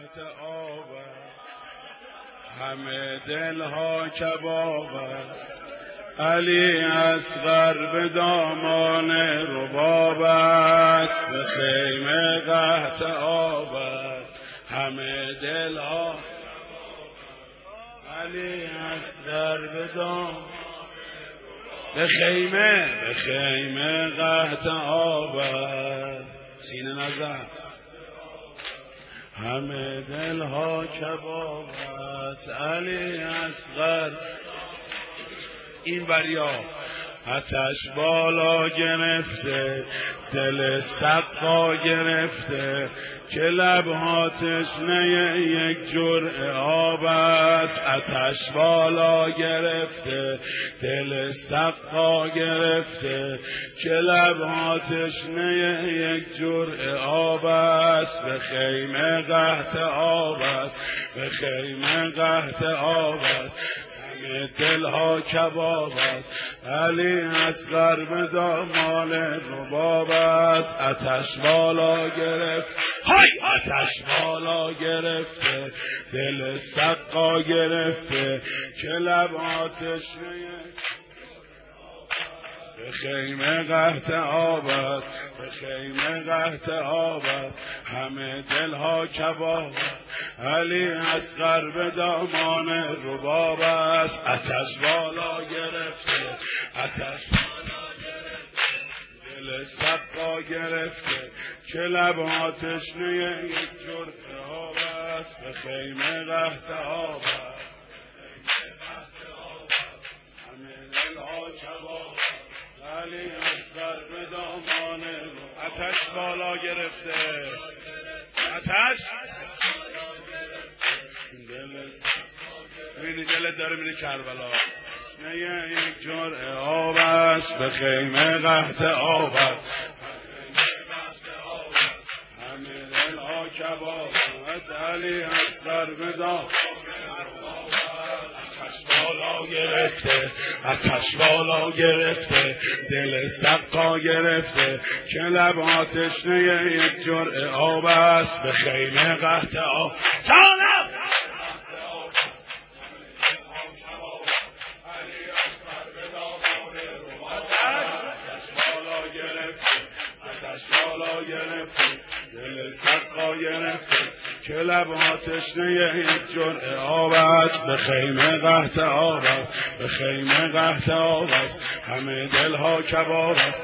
قحط آب است، همه دلها کباب است. علی اصغر به دامان رباب است، به خیمه قحط آب است، همه دلها. علی اصغر به دامان به خیمه قحط آب است. سینه نزن. همه دلها کباب است. علی اصغر این بریا آتش بالا گرفته، دل سقا گرفته، که لبها تشنه یک جرعه آب است. آتش بالا گرفته، دل سقا گرفته، که لبها تشنه یک جرعه آب است. به خیمه قحط آب است، به خیمه قحط آب است، دلها کباب است. علی اصغر به دامان رباب است. آتش بالا گرفت، آتش بالا گرفته، دل سقا گرفته، که لب آتشنه به خیمه قحط آب است، به خیمه قحط آب است، همه دلها کباب است. علی اصغر به دامان رباب است. آتش بالا گرفته، آتش بالا گرفته، دل سقا گرفته، که لب آتشنه یک جرعه آب است. به خیمه قحط آب است، همه دلها کباب است. علی اصغر به دامان آتش بالا گرفته، آتش میری دلت داره میری کربلا. نه یک جرعه آب است، به خیمه قحط آب است، همه دلها کباب است. علی اصغر به دامان آتش بالا گرفته، آتش بالا گرفته، دل سقا گرفته، که لب آتشنه یک جرعه آب است. به خیمه قحط آب جانم بالا گرفته، دل سقا گرفته، که لب آتشنه یک جرعه آب است. به خیمه قحط آب است، به خیمه قحط آب است، همه دلها کباب است.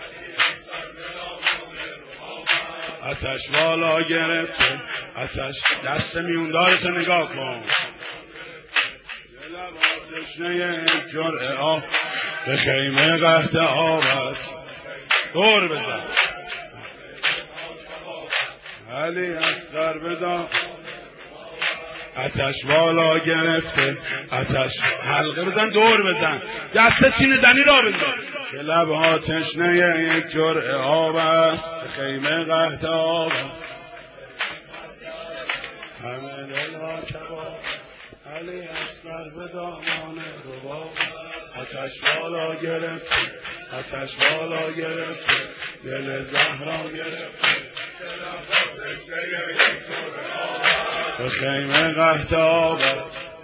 آتش بالا گرفته، آتش دست میوندارت نگاه کن، لب آتشنه یک جرعه آب، به خیمه قحط آب است. دور بزن. علی اصغر بدان آتش بالا گرفته، آتش حلقه بزن، دور بزن، دست سینه زنی را بزن، که لبها تشنه یک جرعه آب است. به خیمه قحط آب است، همه دلها کباب. علی اصغر به دامان رباب، آتش بالا گرفته، آتش بالا گرفته، دل زهرا گرفته، به خیمه قحط آب است.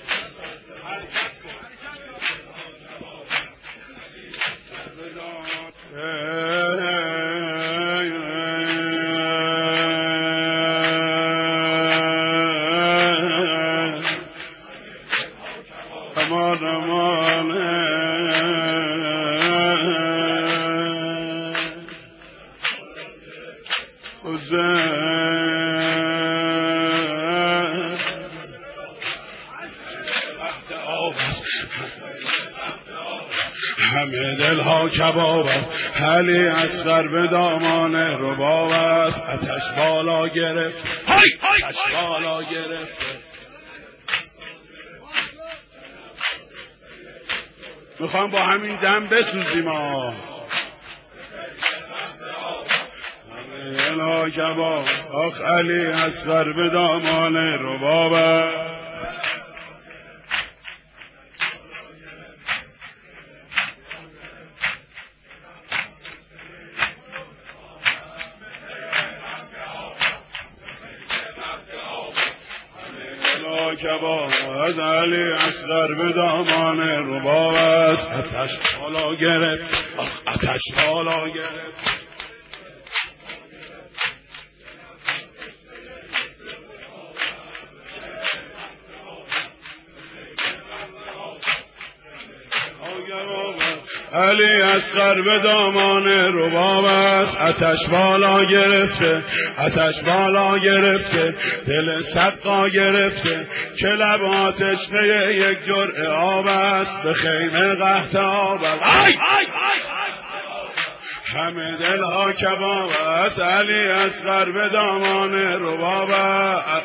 همه دلها کباب است. علی اصغر به دامان رباب است. آتش بالا گرفت، آتش بالا گرفت. میخوام با همین دم بسوزیم. همه دلها کباب. آخ علی اصغر به دامان رباب است. ها کباب است، علی اصغر به دامان رباب است. آتش بالا گرفت، آتش بالا گرفت، علی اصغر به دامان رباب است. آتش بالا گرفته، آتش بالا گرفته، دل سقا گرفته، که لب آتشنه یک جرعه آب است، به خیمه قحط آب است. همه دل ها کباب است، علی اصغر به دامان رباب است.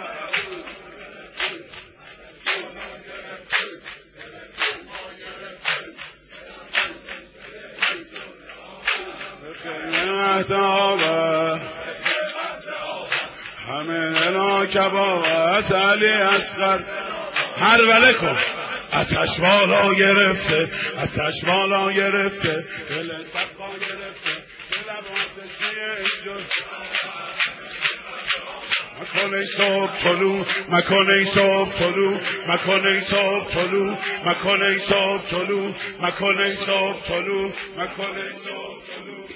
همه دل کباب است، علی اصغر هر وله کن. آتش بالا گرفته، آتش بالا گرفته، دل سقا گرفته، دل آتشی اینجور مکن ای صبح طلوع، مکن ای صبح طلوع، مکن ای صبح طلوع، مکن ای صبح طلوع، مکن ای صبح طلوع، مکن ای صبح طلوع.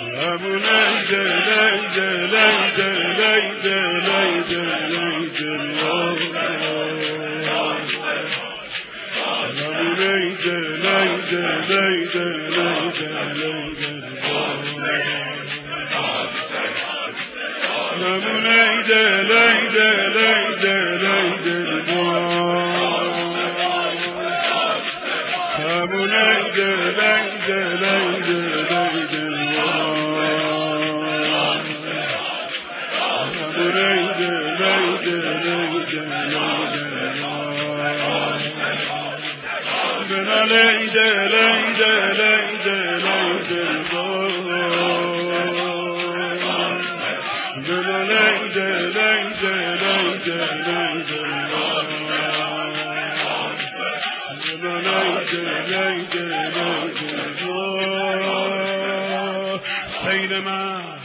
سیل من